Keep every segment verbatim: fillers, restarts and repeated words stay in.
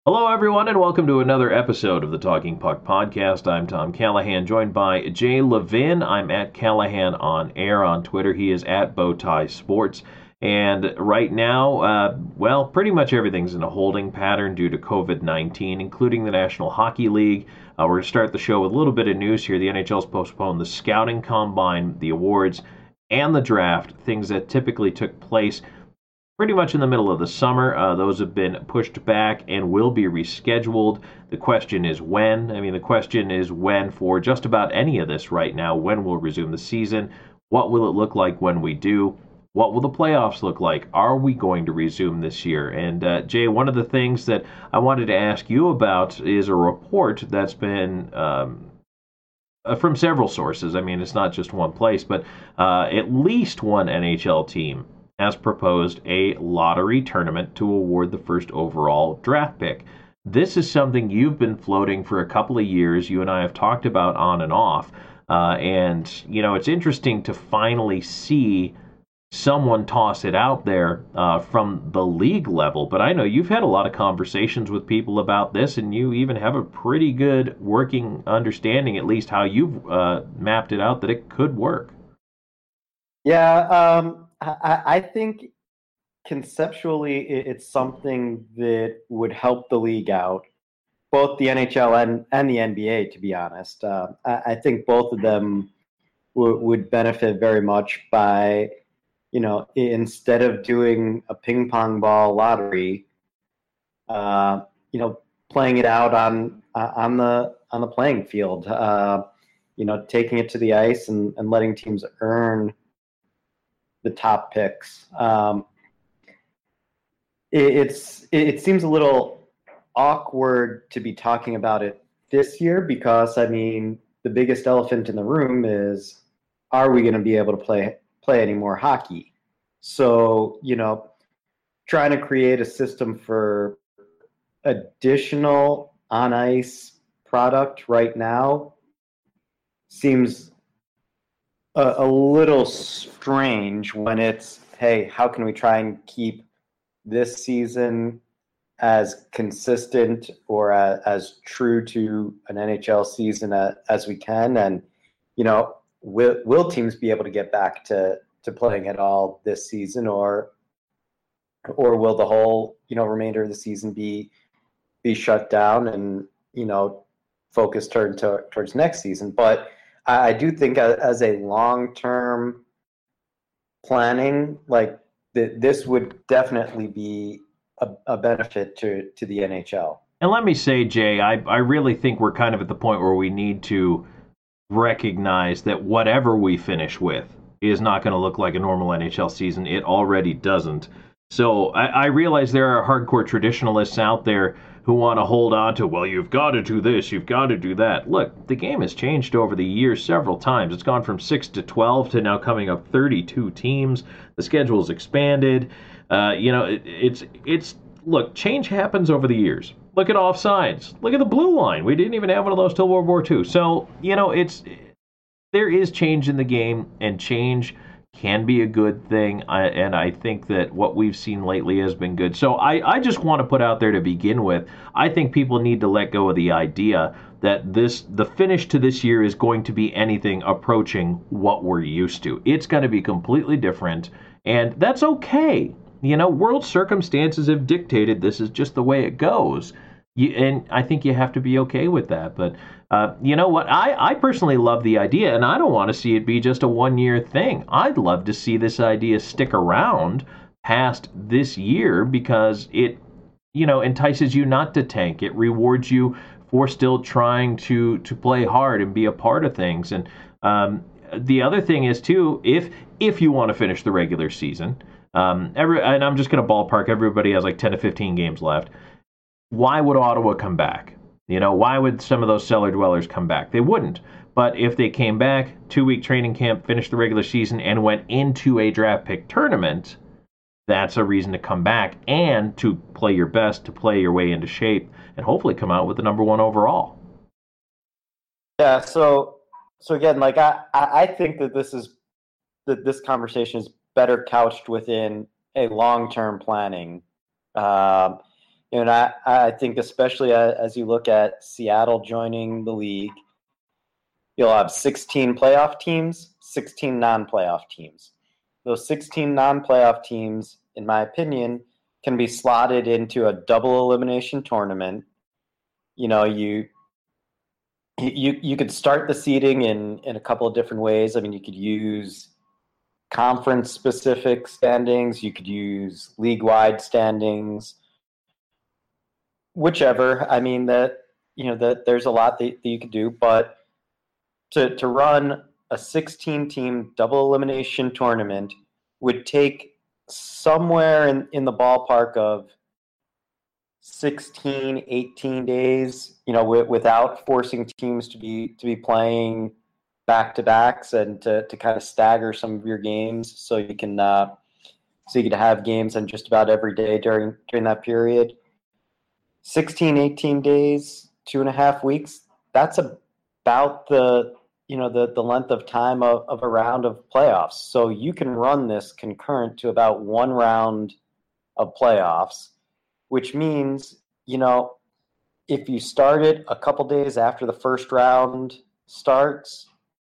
Hello, everyone, and welcome to another episode of the Talking Puck podcast. I'm Tom Callahan, joined by Jay Levin. I'm at Callahan on air on Twitter. He is at Bowtie Sports. And right now, uh, well, pretty much everything's in a holding pattern due to COVID nineteen, including the National Hockey League. Uh, we're going to start the show with a little bit of news here. The N H L's postponed the scouting combine, the awards, and the draft, things that typically took place pretty much in the middle of the summer. Uh, those have been pushed back and will be rescheduled. The question is when. I mean, the question is when for just about any of this right now. When we'll resume the season? What will it look like when we do? What will the playoffs look like? Are we going to resume this year? And uh, Jay, one of the things that I wanted to ask you about is a report that's been um, uh, from several sources. I mean, it's not just one place, but uh, at least one N H L team has proposed a lottery tournament to award the first overall draft pick. This is something you've been floating for a couple of years. You and I have talked about on and off. Uh, and, you know, it's interesting to finally see someone toss it out there uh, from the league level. But I know you've had a lot of conversations with people about this, and you even have a pretty good working understanding, at least how you've uh, mapped it out, that it could work. Yeah, um, I, I think conceptually it, it's something that would help the league out, both the N H L and, and the N B A, to be honest. Uh, I, I think both of them w- would benefit very much by, you know, i- instead of doing a ping pong ball lottery, uh, you know, playing it out on uh, on the on the playing field, uh, you know, taking it to the ice and, and letting teams earn the top picks. Um, it, it's it, it seems a little awkward to be talking about it this year because I mean the biggest elephant in the room is, are we going to be able to play play any more hockey? So you know, trying to create a system for additional on ice product right now seems a, a little strange when it's, hey, how can we try and keep this season as consistent or as, as true to an N H L season as, as we can? And, you know, will, will teams be able to get back to, to playing at all this season, or or will the whole, you know, remainder of the season be be shut down and, you know, focus turned to, towards next season? But I, I do think as, as a long term planning, like th- this would definitely be a, a benefit to to the N H L. And let me say, Jay, I, I really think we're kind of at the point where we need to recognize that whatever we finish with is not going to look like a normal N H L season. It already doesn't. So I, I realize there are hardcore traditionalists out there who want to hold on to, well, you've got to do this, you've got to do that. Look, the game has changed over the years several times. It's gone from six to twelve to now coming up thirty-two teams. The schedule's expanded. Uh, you know, it, it's it's look, change happens over the years. Look at offsides. Look at the blue line. We didn't even have one of those till World War Two. So, you know, it's there is change in the game, and change can be a good thing. I, and I think that what we've seen lately has been good. So I, I just want to put out there to begin with, I think people need to let go of the idea that this the finish to this year is going to be anything approaching what we're used to. It's going to be completely different, and that's okay. You know, world circumstances have dictated this is just the way it goes. You, and I think you have to be okay with that. But uh, you know what? I, I personally love the idea, and I don't want to see it be just a one year thing. I'd love to see this idea stick around past this year because it, you know, entices you not to tank. It rewards you for still trying to to play hard and be a part of things. And um, the other thing is too, if if you want to finish the regular season, um, every and I'm just going to ballpark. Everybody has like ten to fifteen games left. Why would Ottawa come back? You know, why would some of those cellar dwellers come back? They wouldn't. But if they came back, two week training camp, finished the regular season, and went into a draft pick tournament, that's a reason to come back and to play your best, to play your way into shape, and hopefully come out with the number one overall. Yeah. So so again, like I I I think that this is that this conversation is better couched within a long term planning. Um, And I, I think especially as you look at Seattle joining the league, you'll have sixteen playoff teams, sixteen non-playoff teams. Those sixteen non-playoff teams, in my opinion, can be slotted into a double elimination tournament. You know, you you you could start the seeding in in a couple of different ways. I mean, you could use conference specific standings, you could use league-wide standings, whichever. I mean, that you know that there's a lot that, that you could do, but to to run a sixteen team double elimination tournament would take somewhere in, in the ballpark of sixteen, eighteen days, you know, w- without forcing teams to be to be playing back to backs and to, to kind of stagger some of your games so you can uh, so you can have games on just about every day during during that period. sixteen, eighteen days, two and a half weeks. That's about the you know the, the length of time of, of a round of playoffs. So you can run this concurrent to about one round of playoffs, which means, you know, if you start it a couple days after the first round starts,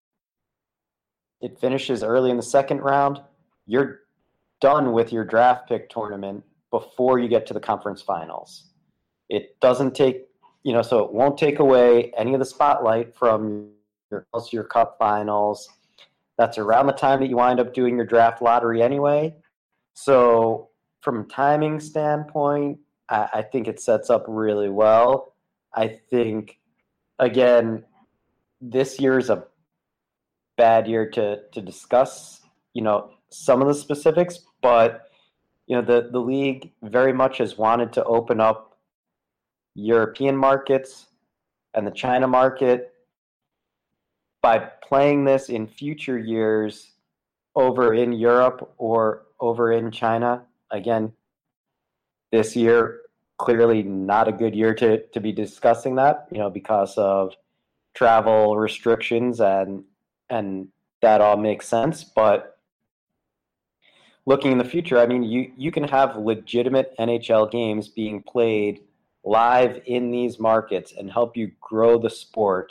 it finishes early in the second round, you're done with your draft pick tournament before you get to the conference finals. It doesn't take, you know, so it won't take away any of the spotlight from your, your cup finals. That's around the time that you wind up doing your draft lottery anyway. So from a timing standpoint, I, I think it sets up really well. I think, again, this year is a bad year to to discuss, you know, some of the specifics, but you know, the the league very much has wanted to open up European markets and the China market by playing this in future years over in Europe or over in China. Again, this year clearly not a good year to to be discussing that, you know, because of travel restrictions and and that all makes sense. But looking in the future, I mean, you, you can have legitimate N H L games being played live in these markets and help you grow the sport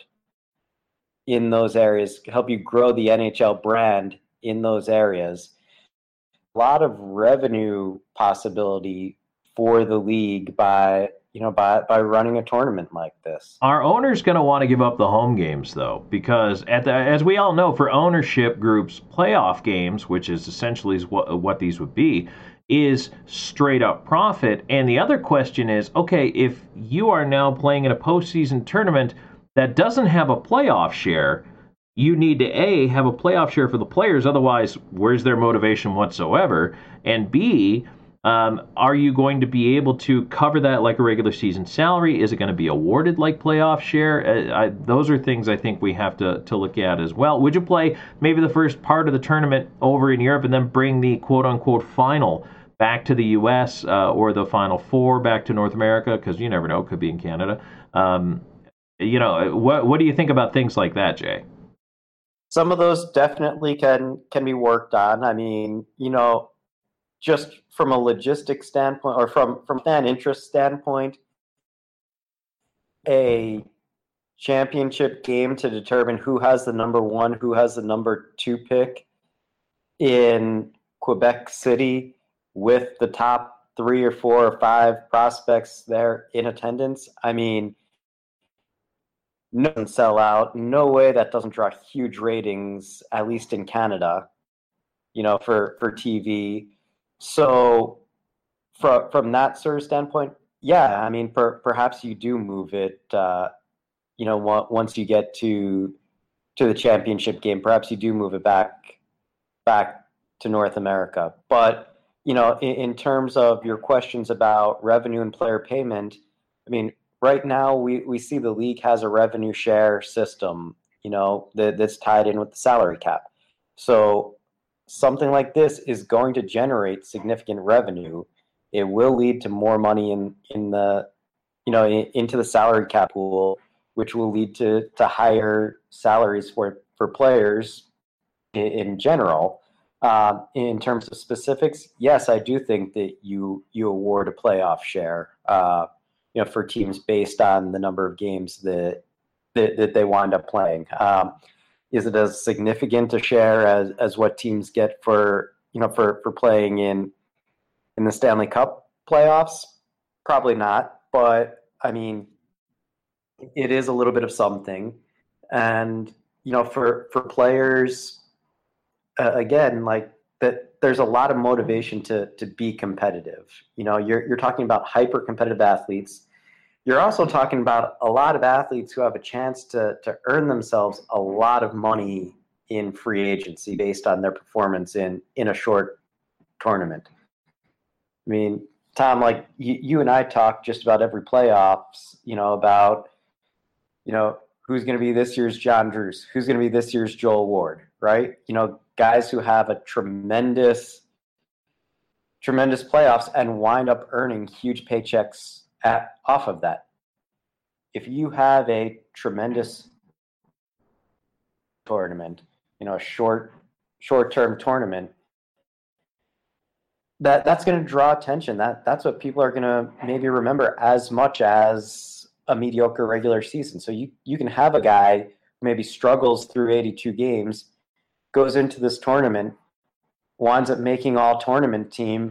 in those areas, help you grow the N H L brand in those areas. A lot of revenue possibility for the league by you know, by, by running a tournament like this. Are owners going to want to give up the home games, though? Because, at the, as we all know, for ownership groups, playoff games, which is essentially what, what these would be, is straight up profit. And the other question is, okay, if you are now playing in a postseason tournament that doesn't have a playoff share, you need to, A, have a playoff share for the players. Otherwise, where's their motivation whatsoever? And B, Um, are you going to be able to cover that like a regular season salary? Is it going to be awarded like playoff share? Uh, I, those are things I think we have to, to look at as well. Would you play maybe the first part of the tournament over in Europe and then bring the quote-unquote final back to the U S uh, or the Final Four back to North America? Because you never know, it could be in Canada. Um, you know, what what do you think about things like that, Jay? Some of those definitely can can be worked on. I mean, you know, just from a logistics standpoint or from, from fan interest standpoint, a championship game to determine who has the number one, who has the number two pick in Quebec City with the top three or four or five prospects there in attendance. I mean, no one sell out. No way that doesn't draw huge ratings, at least in Canada, you know, for, for T V. So from from that sort of standpoint, yeah, I mean, per, perhaps you do move it, uh, you know, once you get to to the championship game, perhaps you do move it back back to North America. But, you know, in, in terms of your questions about revenue and player payment, I mean, right now we, we see the league has a revenue share system, you know, that, that's tied in with the salary cap. So something like this is going to generate significant revenue. It will lead to more money in, in the, you know, in, into the salary cap pool, which will lead to, to higher salaries for, for players in, in general. Um, in terms of specifics, yes, I do think that you you award a playoff share, uh, you know, for teams based on the number of games that that, that they wind up playing. Um, is it as significant a share as as what teams get for you know for for playing in in the Stanley Cup playoffs? Probably not, but I mean, it is a little bit of something, and you know, for for players, uh, again, like that, there's a lot of motivation to to be competitive. You know, you're you're talking about hyper competitive athletes. You're also talking about a lot of athletes who have a chance to to earn themselves a lot of money in free agency based on their performance in in a short tournament. I mean, Tom, like you, you and I talk just about every playoffs, you know, about, you know, who's going to be this year's John Drews, who's going to be this year's Joel Ward, right? You know, guys who have a tremendous, tremendous playoffs and wind up earning huge paychecks at off of that. If you have a tremendous tournament, you know, a short, short-term tournament, that that's going to draw attention. That that's what people are going to maybe remember as much as a mediocre regular season. So you you can have a guy who maybe struggles through eighty-two games, goes into this tournament, winds up making all tournament team,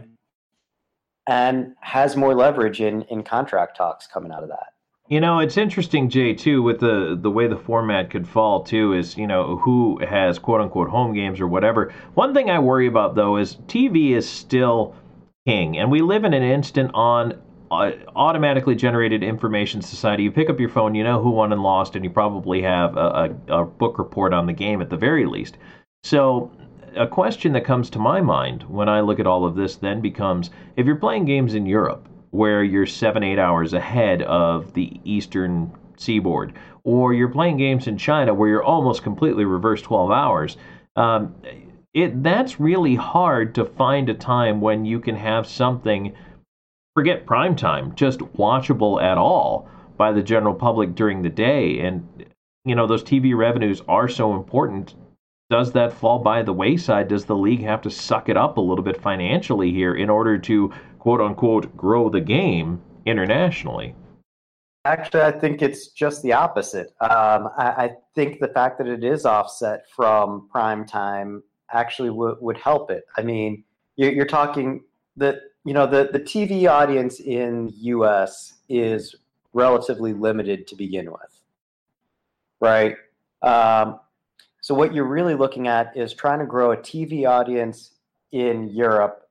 and has more leverage in in contract talks coming out of that. You know, it's interesting, Jay, too, with the the way the format could fall, too, is, you know, who has quote-unquote home games or whatever. One thing I worry about, though, is T V is still king, and we live in an instant on uh, automatically generated information society. You pick up your phone, you know who won and lost, and you probably have a, a, a book report on the game at the very least. So a question that comes to my mind when I look at all of this then becomes, if you're playing games in Europe, where you're seven, eight hours ahead of the eastern seaboard, or you're playing games in China where you're almost completely reversed twelve hours, um, it that's really hard to find a time when you can have something, forget prime time, just watchable at all by the general public during the day. And, you know, those T V revenues are so important. Does that fall by the wayside? Does the league have to suck it up a little bit financially here in order to, quote unquote, grow the game internationally? Actually, I think it's just the opposite. Um, I, I think the fact that it is offset from prime time actually w- would help it. I mean, you're, you're talking that, you know, the, the T V audience in the U S is relatively limited to begin with, right? Um, so what you're really looking at is trying to grow a T V audience in Europe,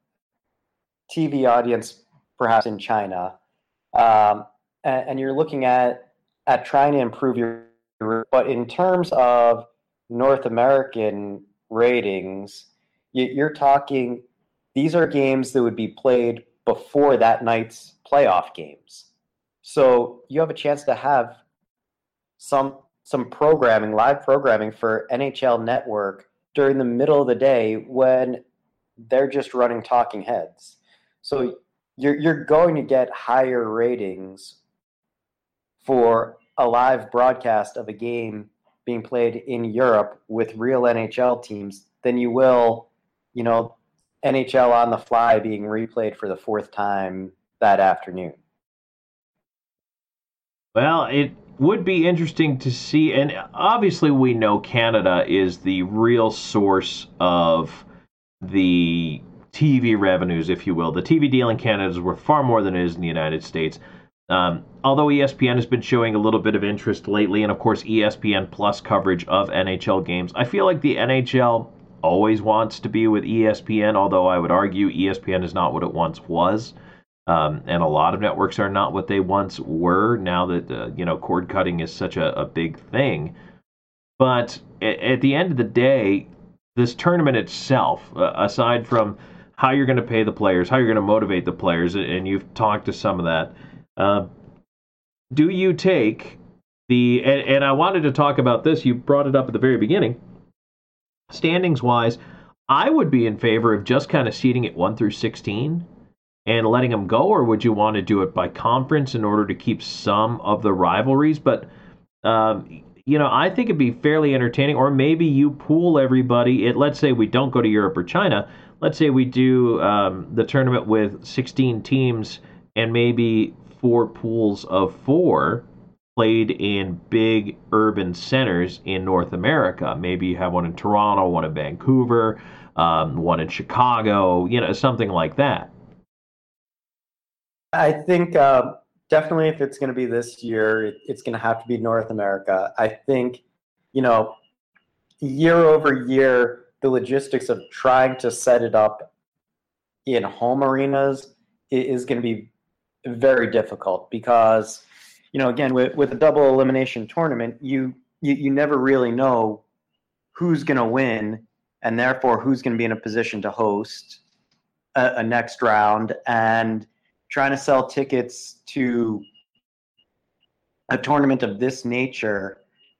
T V audience perhaps in China, um, and, and you're looking at at trying to improve your. But in terms of North American ratings, you, you're talking. These are games that would be played before that night's playoff games, so you have a chance to have some some programming, live programming for N H L Network during the middle of the day when they're just running talking heads. So you're you're going to get higher ratings for a live broadcast of a game being played in Europe with real N H L teams than you will, you know, N H L on the fly being replayed for the fourth time that afternoon. Well, it would be interesting to see, and obviously we know Canada is the real source of the T V revenues, if you will. The T V deal in Canada is worth far more than it is in the United States. Um, although E S P N has been showing a little bit of interest lately, and of course E S P N Plus coverage of N H L games, I feel like the N H L always wants to be with E S P N, although I would argue E S P N is not what it once was. Um, and a lot of networks are not what they once were now that, uh, you know, cord cutting is such a, a big thing. But at, at the end of the day, this tournament itself, uh, aside from how you're going to pay the players, how you're going to motivate the players, and you've talked to some of that, uh, do you take the, and, and I wanted to talk about this, you brought it up at the very beginning, standings-wise, I would be in favor of just kind of seeding it one through sixteen and letting them go, or would you want to do it by conference in order to keep some of the rivalries? But um, you know, I think it'd be fairly entertaining. Or maybe you pool everybody. It, let's say we don't go to Europe or China. Let's say we do um, the tournament with sixteen teams and maybe four pools of four played in big urban centers in North America. Maybe you have one in Toronto, one in Vancouver, um, one in Chicago, you know, something like that. I think uh, definitely if it's going to be this year, it, it's going to have to be North America. I think, you know, year over year, the logistics of trying to set it up in home arenas is going to be very difficult because, you know, again, with, with a double elimination tournament, you, you, you never really know who's going to win and therefore who's going to be in a position to host a, a next round. And trying to sell tickets to a tournament of this nature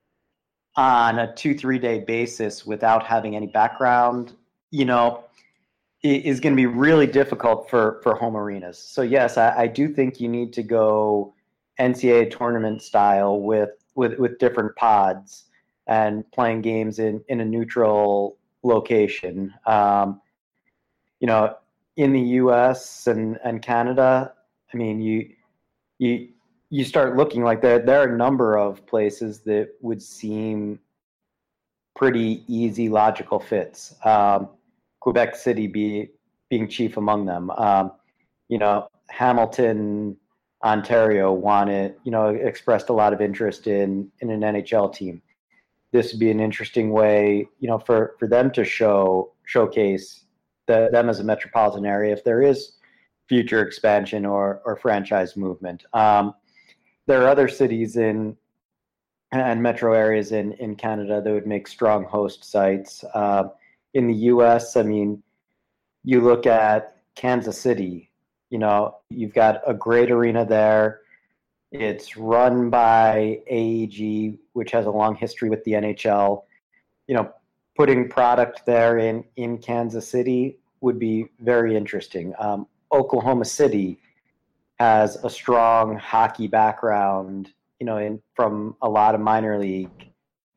on a two, three day basis without having any background, you know, is going to be really difficult for, for home arenas. So yes, I, I do think you need to go N C double A tournament style with, with, with different pods and playing games in, in a neutral location. Um, you know, in the U S and, and Canada, I mean, you you you start looking like there there are a number of places that would seem pretty easy, logical fits. Um, Quebec City be being chief among them. Um, you know, Hamilton, Ontario wanted, you know, expressed a lot of interest in in an N H L team. This would be an interesting way, you know, for for them to show showcase the, them as a metropolitan area if there is future expansion or or franchise movement. Um, there are other cities in and metro areas in in Canada that would make strong host sites. Uh, in the U S, I mean, you look at Kansas City. You know, you've got a great arena there. It's run by A E G, which has a long history with the N H L. You know, putting product there in, in Kansas City would be very interesting. Um, Oklahoma City has a strong hockey background, you know, in, from a lot of minor league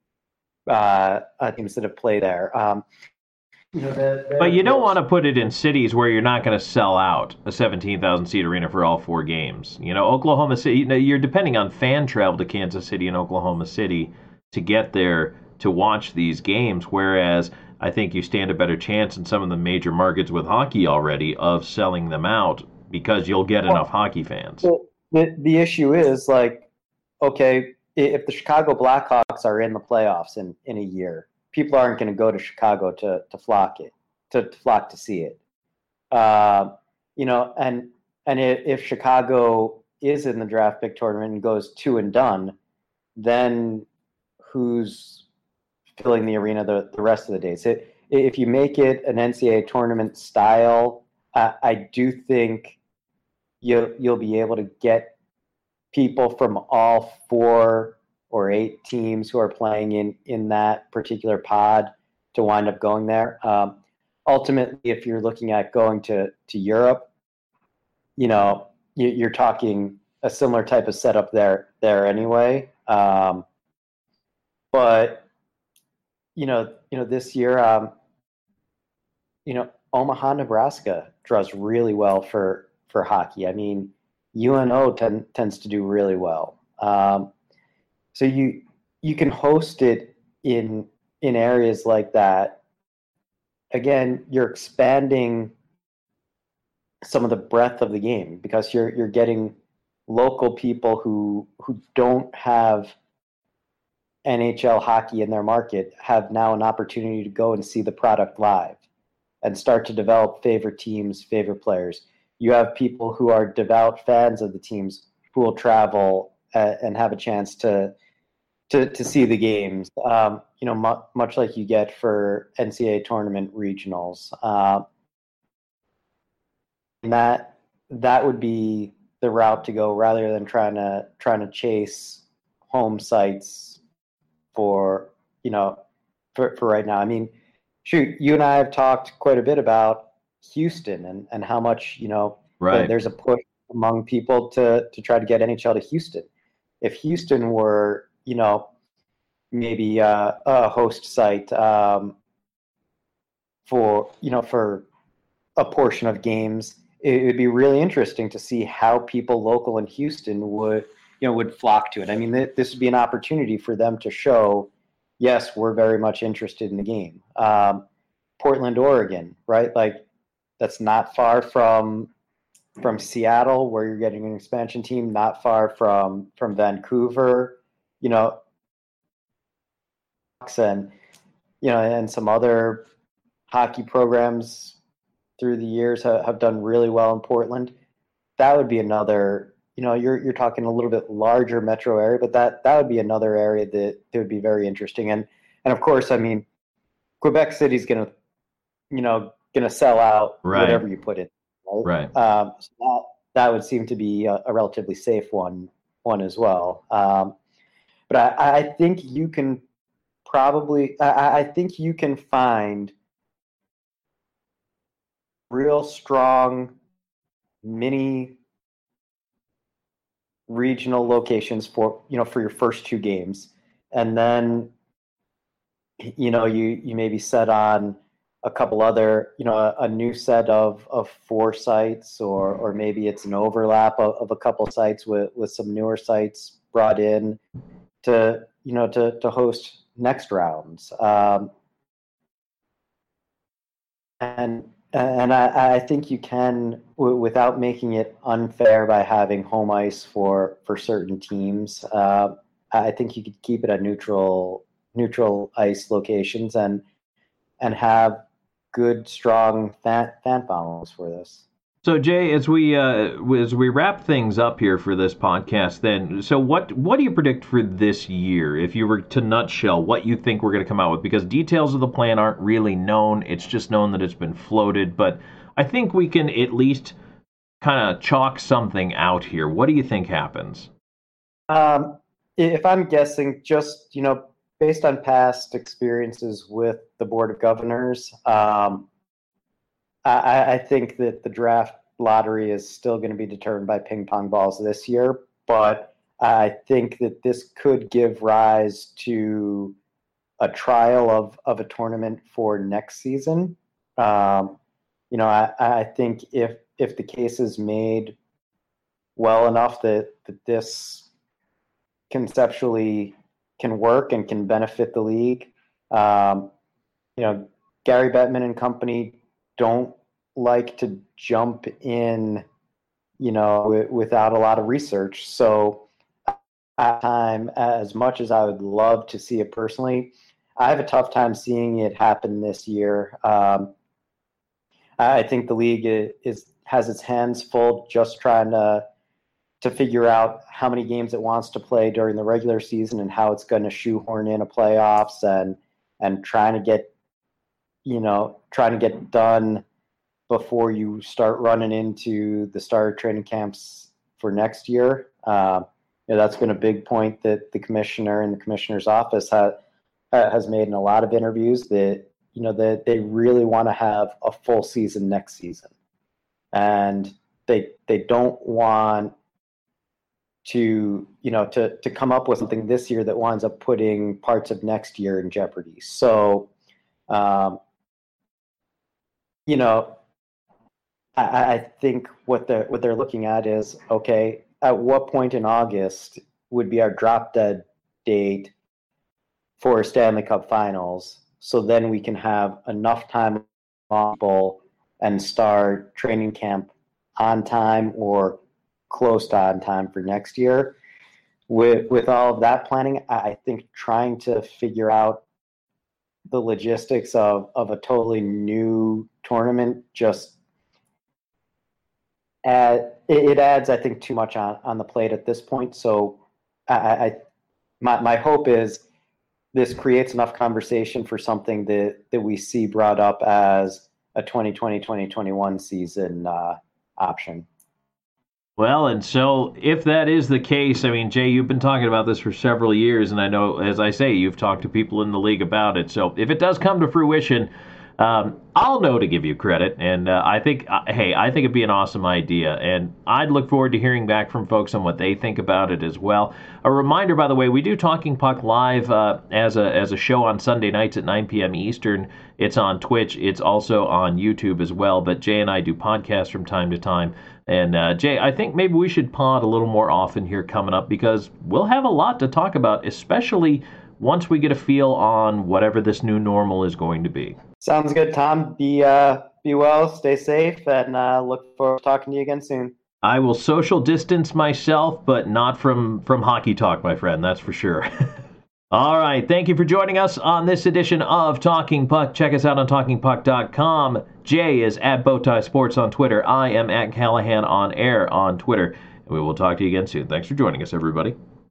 uh, uh, teams that have played there. Um, you know, that, that, but you don't want to put it in cities where you're not going to sell out a seventeen thousand seat arena for all four games. You know, Oklahoma City, you know, you're depending on fan travel to Kansas City and Oklahoma City to get there to watch these games, whereas I think you stand a better chance in some of the major markets with hockey already of selling them out because you'll get well, enough hockey fans. Well, the, the issue is, like, okay, if the Chicago Blackhawks are in the playoffs in, in a year, people aren't going to go to Chicago to, to flock it, to, to flock to see it. Uh, you know, and and if Chicago is in the draft pick tournament and goes two and done, then who's filling the arena the, the rest of the days? It, if you make it an N C double A tournament style, uh, I do think you'll you'll be able to get people from all four or eight teams who are playing in, in that particular pod to wind up going there. Um, ultimately, if you're looking at going to, to Europe, you know, you, you're talking a similar type of setup there there anyway. Um, but you know, you know, this year, um, you know, Omaha, Nebraska draws really well for for hockey. I mean, U N O ten, tends to do really well. Um, So you you can host it in in areas like that. Again, you're expanding some of the breadth of the game because you're you're getting local people who who don't have N H L hockey in their market have now an opportunity to go and see the product live and start to develop favorite teams, favorite players. You have people who are devout fans of the teams who will travel uh, and have a chance to To, to see the games, um, you know, mu- much like you get for N C double A tournament regionals. Uh, and that that would be the route to go rather than trying to trying to chase home sites for, you know, for, for right now. I mean, shoot, you and I have talked quite a bit about Houston and, and how much, you know, right. there's a push among people to to try to get N H L to Houston. If Houston were, you know, maybe uh, a host site um, for you know for a portion of games. It would be really interesting to see how people local in Houston would you know would flock to it. I mean, th- this would be an opportunity for them to show, yes, we're very much interested in the game. Um, Portland, Oregon, right? Like that's not far from from Seattle, where you're getting an expansion team, not far from from Vancouver, you know, and you know, and some other hockey programs through the years have, have done really well in Portland. That would be another, you know, you're you're talking a little bit larger metro area, but that that would be another area that, that would be very interesting. And and of course, I mean, Quebec City's gonna, you know, gonna sell out Right. whatever you put in, right? Right. Um, so that that would seem to be a, a relatively safe one one as well. Um, but I, I think you can probably, I, I think you can find real strong mini regional locations for you know for your first two games, and then you know you you maybe set on a couple other you know a, a new set of of four sites, or or maybe it's an overlap of, of a couple sites with with some newer sites brought in to you know to to host next rounds. Um, and and I, I think you can w- without making it unfair by having home ice for for certain teams. Uh, I think you could keep it at neutral neutral ice locations and and have good strong fan fan followings for this. So Jay, as we uh, as we wrap things up here for this podcast, then, so what what do you predict for this year? If you were to nutshell what you think we're going to come out with, because details of the plan aren't really known. It's just known that it's been floated, but I think we can at least kind of chalk something out here. What do you think happens? Um, if I'm guessing, just you know, based on past experiences with the Board of Governors, um, I, I think that the draft lottery is still going to be determined by ping pong balls this year, but I think that this could give rise to a trial of, of a tournament for next season. Um, you know, I, I think if if the case is made well enough that, that this conceptually can work and can benefit the league, um, you know, Gary Bettman and company don't like to jump in, you know, w- without a lot of research. So, at time, as much as I would love to see it personally, I have a tough time seeing it happen this year. Um, I think the league is, is has its hands full just trying to to figure out how many games it wants to play during the regular season and how it's going to shoehorn in a playoffs and and trying to get you know trying to get done before you start running into the start of training camps for next year. Uh, you know, that's been a big point that the commissioner and the commissioner's office ha- has made in a lot of interviews, that you know that they really want to have a full season next season, and they they don't want to you know to to come up with something this year that winds up putting parts of next year in jeopardy. So, um, you know, I, I think what they're what they're looking at is, okay, at what point in August would be our drop dead date for Stanley Cup Finals, so then we can have enough time on people and start training camp on time or close to on time for next year. With with all of that planning, I think trying to figure out the logistics of, of a totally new tournament just add, it adds, I think, too much on, on the plate at this point. So I, I my my hope is this creates enough conversation for something that, that we see brought up as a twenty twenty twenty twenty-one season uh, option. Well, and so if that is the case, I mean, Jay, you've been talking about this for several years, and I know, as I say, you've talked to people in the league about it. So if it does come to fruition, Um, I'll know to give you credit, and uh, I think, uh, hey, I think it'd be an awesome idea, and I'd look forward to hearing back from folks on what they think about it as well. A reminder, by the way, we do Talking Puck live uh, as a as a show on Sunday nights at nine p.m. Eastern. It's on Twitch. It's also on YouTube as well. But Jay and I do podcasts from time to time. And uh, Jay, I think maybe we should pod a little more often here coming up because we'll have a lot to talk about, especially once we get a feel on whatever this new normal is going to be. Sounds good, Tom. Be uh, be well, stay safe, and uh, look forward to talking to you again soon. I will social distance myself, but not from, from hockey talk, my friend, that's for sure. All right, thank you for joining us on this edition of Talking Puck. Check us out on talking puck dot com. Jay is at Bowtie Sports on Twitter. I am at Callahan on Air on Twitter. And we will talk to you again soon. Thanks for joining us, everybody.